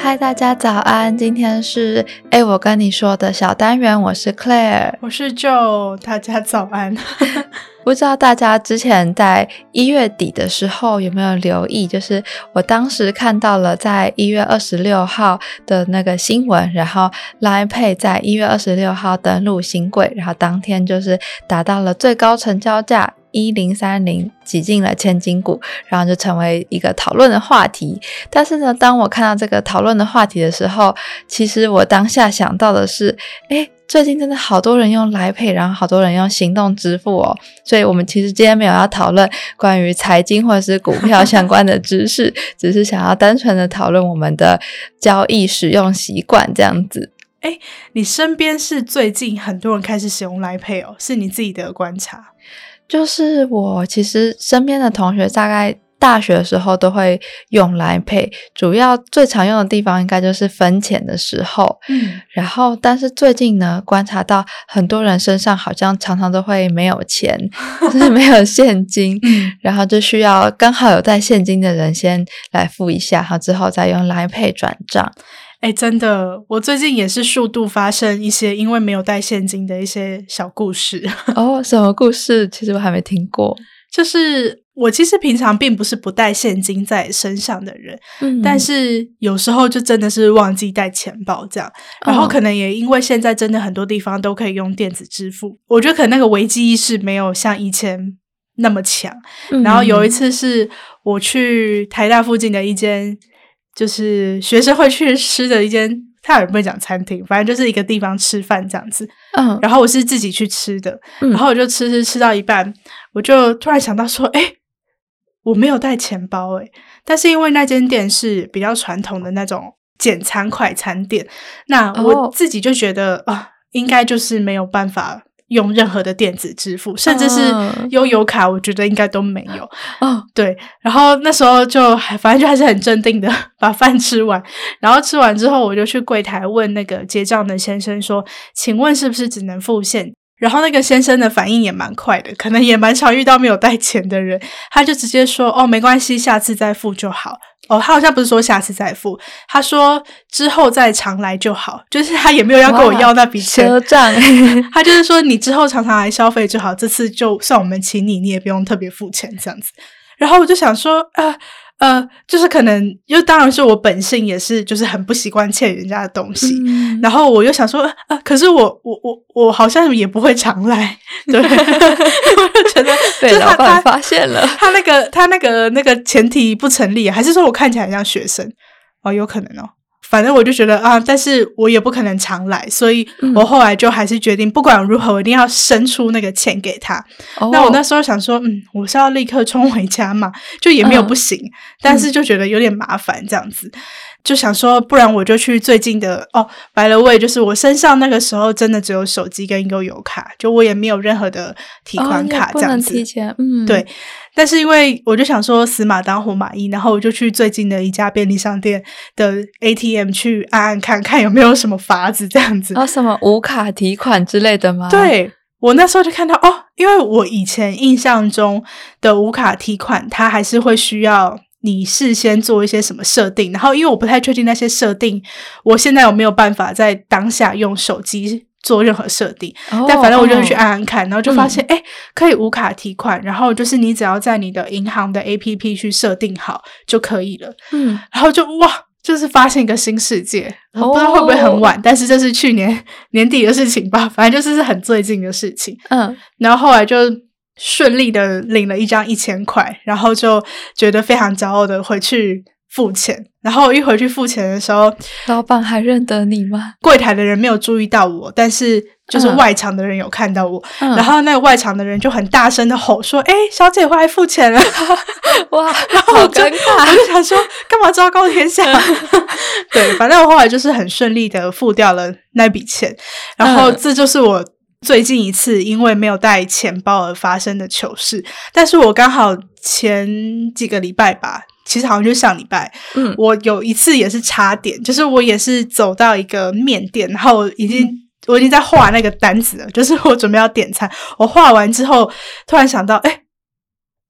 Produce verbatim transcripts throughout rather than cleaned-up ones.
嗨，大家早安！今天是诶我跟你说的小单元，我是 Claire， 我是 Joe， 大家早安。 不知道大家之前在一月底的时候有没有留意，就是我当时看到了在一月二十六号的那个新闻，然后 Line Pay 在一月二十六号登陆新贵，然后当天就是达到了最高成交价一零三零，挤进了千金股，然后就成为一个讨论的话题。但是呢，当我看到这个讨论的话题的时候，其实我当下想到的是诶最近真的好多人用 Line Pay， 然后好多人用行动支付哦，所以我们其实今天没有要讨论关于财经或者是股票相关的知识，只是想要单纯的讨论我们的交易使用习惯这样子。 诶，你身边是最近很多人开始使用 Line Pay 哦，是你自己的观察？ 就是我其实身边的同学大概大学的时候都会用 Line Pay， 主要最常用的地方应该就是分钱的时候， 嗯， 然后但是最近呢观察到很多人身上好像常常都会没有钱，就是没有现金，然后就需要刚好有带现金的人先来付一下，然后之后再用 Line Pay 转账。 诶，真的，我最近也是数度发生一些因为没有带现金的一些小故事。 哦，什么故事？其实我还没听过。 就是我其实平常并不是不带现金在身上的人， 嗯， 但是有时候就真的是忘记带钱包这样，然后可能也因为现在真的很多地方都可以用电子支付，我觉得可能那个危机意识没有像以前那么强， 嗯， 然后有一次是我去台大附近的一间就是学生会去吃的一间，他有没有讲餐厅，反正就是一个地方吃饭这样子， 嗯， 然后我是自己去吃的， 嗯， 然后我就吃吃吃到一半，我就突然想到说诶我没有带钱包诶，但是因为那间店是比较传统的那种简餐快餐店，那我自己就觉得啊、哦，应该就是没有办法用任何的电子支付，甚至是悠游卡我觉得应该都没有。 哦， 对，然后那时候就反正就还是很镇定的把饭吃完，然后吃完之后我就去柜台问那个结账的先生说，请问是不是只能付现？然后那个先生的反应也蛮快的，可能也蛮常遇到没有带钱的人，他就直接说哦没关系，下次再付就好。哦，他好像不是说下次再付，他说之后再常来就好，就是他也没有要跟我要那笔钱赊账他就是说你之后常常来消费就好，这次就算我们请你，你也不用特别付钱这样子。然后我就想说呃呃，就是可能就当然是我本性也是就是很不习惯欠人家的东西、嗯、然后我又想说呃，可是我我我我好像也不会常来，对我就觉得被老板发现了， 他那个他那个那个前提不成立，还是说我看起来很像学生哦，有可能哦。反正我就觉得啊，但是我也不可能常来，所以我后来就还是决定不管如何我一定要生出那个钱给他、哦、那我那时候想说嗯，我是要立刻冲回家嘛，就也没有不行、嗯、但是就觉得有点麻烦这样子、嗯、就想说不然我就去最近的哦 by the way 就是我身上那个时候真的只有手机跟悠游卡，就我也没有任何的提款卡这样子、 哦、不能提前嗯， 对，但是因为我就想说死马当活马医，然后我就去最近的一家便利商店的 A T M 去按按看看有没有什么法子这样子。 哦，什么无卡提款之类的吗？ 对，我那时候就看到哦，因为我以前印象中的无卡提款它还是会需要你事先做一些什么设定，然后因为我不太确定那些设定我现在有没有办法在当下用手机做任何设定、oh, 但反正我就去按按看、oh. 然后就发现诶、嗯、可以无卡提款，然后就是你只要在你的银行的 A P P 去设定好就可以了。嗯，然后就哇就是发现一个新世界、oh. 不知道会不会很晚，但是这是去年年底的事情吧，反正就是很最近的事情。嗯，然后后来就顺利的领了一张一千块，然后就觉得非常骄傲的回去付钱，然后一回去付钱的时候， 老板还认得你吗？ 柜台的人没有注意到我，但是就是外场的人有看到我、嗯、然后那个外场的人就很大声的吼说诶小姐回来付钱了哇， 然后我就好尴尬， 我就想说干嘛昭告天下对，反正我后来就是很顺利的付掉了那笔钱，然后这就是我最近一次因为没有带钱包而发生的糗事。但是我刚好前几个礼拜吧，其实好像就是上礼拜，嗯，我有一次也是差点，就是我也是走到一个面店，然后已经、嗯、我已经在画那个单子了，就是我准备要点餐，我画完之后突然想到诶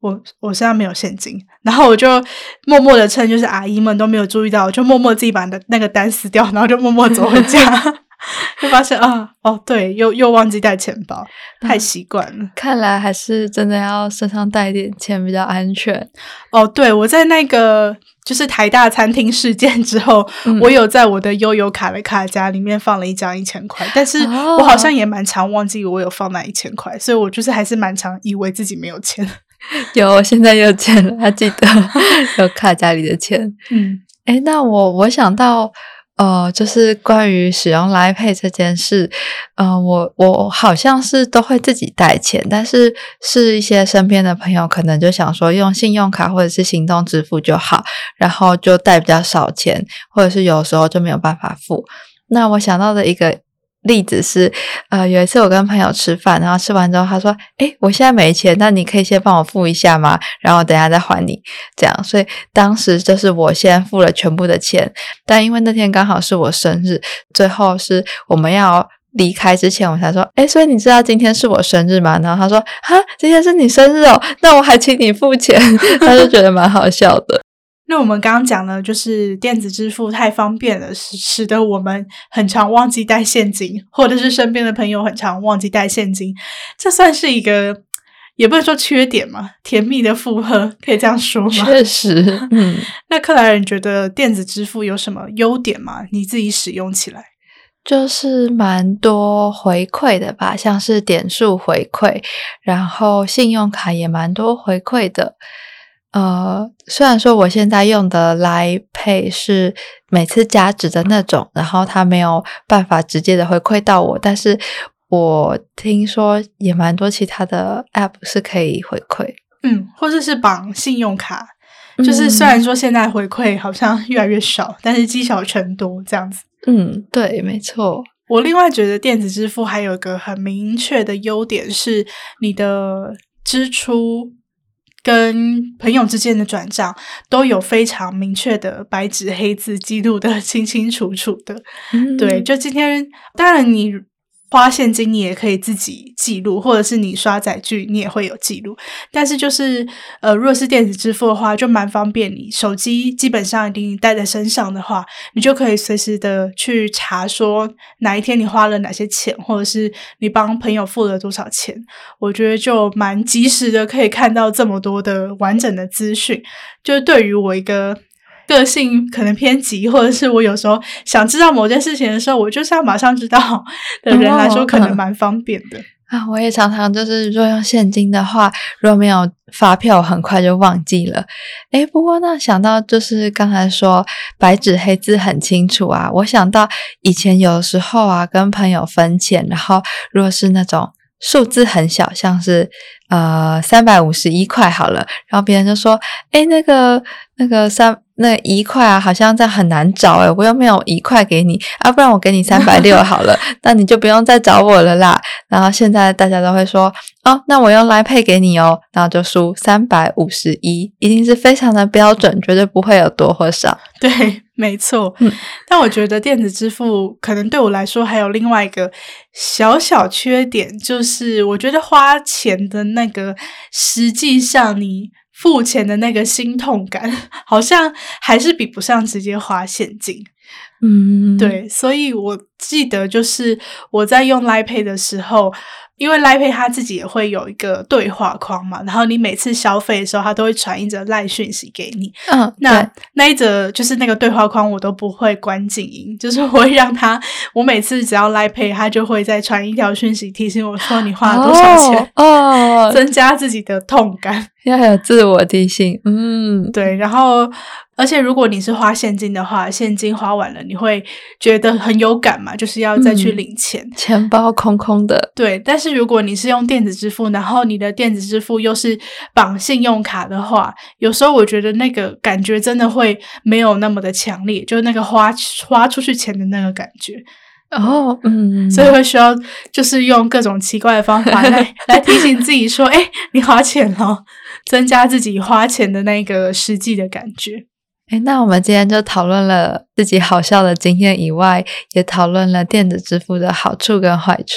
我我身上没有现金，然后我就默默的趁就是阿姨们都没有注意到，我就默默自己把那个单撕掉，然后就默默走回家。就发现啊，哦，对，又又忘记带钱包，太习惯了、嗯。 看来还是真的要身上带一点钱比较安全。 哦，对，我在那个就是台大餐厅事件之后、嗯，我有在我的悠游卡的卡夹里面放了一张一千块，但是我好像也蛮常忘记我有放那一千块，所以我就是还是蛮常以为自己没有钱。 有，现在有钱了，还记得有卡夹里的钱。 嗯， 诶，那我我想到。呃，就是关于使用 Line Pay 这件事，呃，我我好像是都会自己带钱，但是是一些身边的朋友可能就想说用信用卡或者是行动支付就好，然后就带比较少钱，或者是有时候就没有办法付。那我想到的一个例子是，呃，有一次我跟朋友吃饭，然后吃完之后他说，诶，我现在没钱，那你可以先帮我付一下吗？然后等一下再还你，这样。所以当时就是我先付了全部的钱，但因为那天刚好是我生日，最后是我们要离开之前我才说，诶，所以你知道今天是我生日吗？然后他说，哈，今天是你生日哦，那我还请你付钱。他就觉得蛮好笑的。 那我们刚刚讲了，就是电子支付太方便了，使使得我们很常忘记带现金，或者是身边的朋友很常忘记带现金，这算是一个也不能说缺点嘛，甜蜜的负荷，可以这样说吗？ 确实，嗯。 那克莱尔，你觉得电子支付有什么优点吗？你自己使用起来？ 就是蛮多回馈的吧，像是点数回馈，然后信用卡也蛮多回馈的。呃，虽然说我现在用的 Line Pay 是每次加值的那种，然后它没有办法直接的回馈到我，但是我听说也蛮多其他的 App 是可以回馈。 嗯，或者是绑信用卡，就是虽然说现在回馈好像越来越少，但是积少成多这样子。 嗯，对，没错。 我另外觉得电子支付还有一个很明确的优点是你的支出跟朋友之间的转账都有非常明确的白纸黑字记录的清清楚楚的、嗯、对，就今天当然你花现金你也可以自己记录，或者是你刷载具你也会有记录，但是就是呃，如果是电子支付的话就蛮方便，你手机基本上一定带在身上的话，你就可以随时的去查说哪一天你花了哪些钱，或者是你帮朋友付了多少钱，我觉得就蛮及时的可以看到这么多的完整的资讯，就是对于我一个个性可能偏急，或者是我有时候想知道某件事情的时候我就是要马上知道的人来说可能蛮方便的、哦嗯、啊，我也常常就是如果用现金的话，如果没有发票很快就忘记了。诶，不过那想到就是刚才说白纸黑字很清楚啊，我想到以前有时候啊跟朋友分钱，然后如果是那种数字很小，像是呃三百五十一块好了，然后别人就说诶那个那个三那一块啊好像这样很难找诶，我又没有一块给你啊，不然我给你三百六好了那你就不用再找我了啦。然后现在大家都会说哦那我用 Line Pay 给你哦，然后就输三百五十一，一定是非常的标准，绝对不会有多或少。 对，没错、嗯、但我觉得电子支付可能对我来说还有另外一个小小缺点，就是我觉得花钱的那个实际上你付钱的那个心痛感好像还是比不上直接花现金。 嗯， 对，所以我记得就是我在用 Line Pay 的时候，因为 Line Pay 它自己也会有一个对话框嘛，然后你每次消费的时候它都会传一则 Line 讯息给你， 嗯， 那那一则就是那个对话框我都不会关静音，就是我会让它我每次只要 Line Pay 它就会再传一条讯息提醒我说你花了多少钱， 哦， 增加自己的痛感， 要有自我提醒。嗯， 对，然后而且如果你是花现金的话，现金花完了你会觉得很有感嘛，就是要再去领钱、嗯、 钱包空空的。 对，但是如果你是用电子支付，然后你的电子支付又是绑信用卡的话，有时候我觉得那个感觉真的会没有那么的强烈，就是那个花花出去钱的那个感觉。 哦，嗯， 所以会需要就是用各种奇怪的方法来来提醒自己说，诶，你花钱了，增加自己花钱的那个实际的感觉。 诶，那我们今天就讨论了自己好笑的经验以外，也讨论了电子支付的好处跟坏处。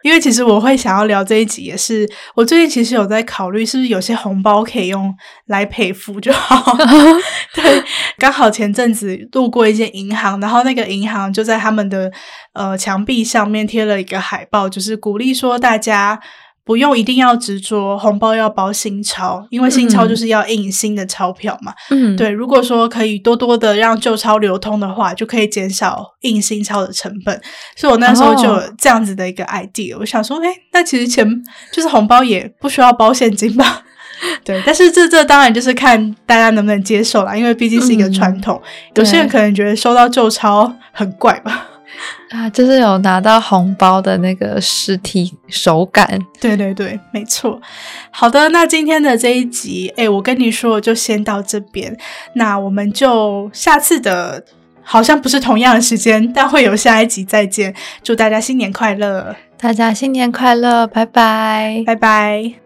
因为其实我会想要聊这一集也是我最近其实有在考虑是不是有些红包可以用来配付就好对，刚好前阵子路过一间银行，然后那个银行就在他们的呃墙壁上面贴了一个海报，就是鼓励说大家不用一定要执着红包要包新钞，因为新钞就是要印新的钞票嘛。嗯，对，如果说可以多多的让旧钞流通的话，就可以减少印新钞的成本。所以我那时候就有这样子的一个 idea，、哦、我想说，诶，那其实钱就是红包也不需要包现金吧。对，但是这这当然就是看大家能不能接受啦，因为毕竟是一个传统、嗯、有些人可能觉得收到旧钞很怪吧。 啊，就是有拿到红包的那个实体手感。 对对对，没错。好的，那今天的这一集，诶，我跟你说就先到这边，那我们就下次的好像不是同样的时间，但会有下一集再见。祝大家新年快乐。 大家新年快乐，拜拜。 拜拜。